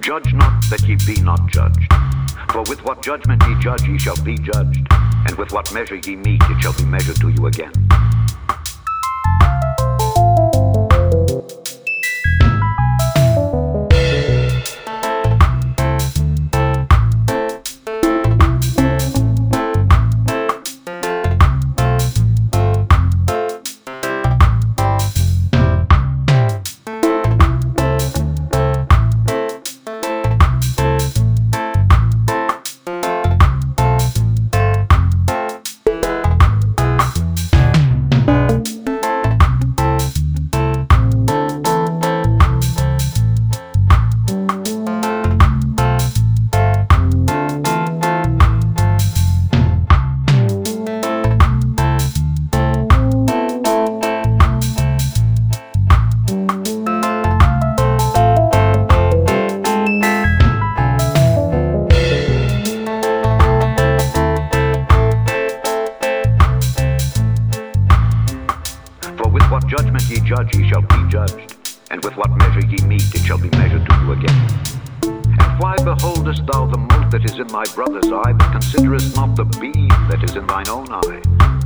Judge not that ye be not judged. For with what judgment ye judge, ye shall be judged, and with what measure ye mete, it shall be measured to you again. Judgment ye judge, ye shall be judged, and with what measure ye mete, it shall be measured to you again. And why beholdest thou the mote that is in thy brother's eye, but considerest not the beam that is in thine own eye?